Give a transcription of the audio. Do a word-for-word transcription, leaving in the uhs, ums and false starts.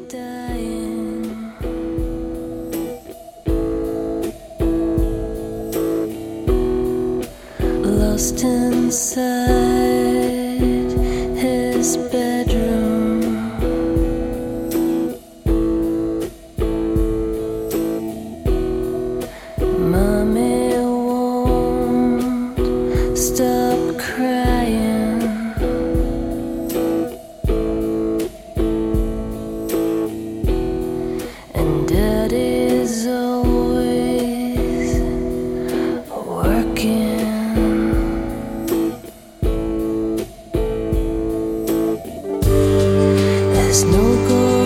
Lost inside his bedroom, Mommy won't stop crying, and Daddy's always working. There's no goal.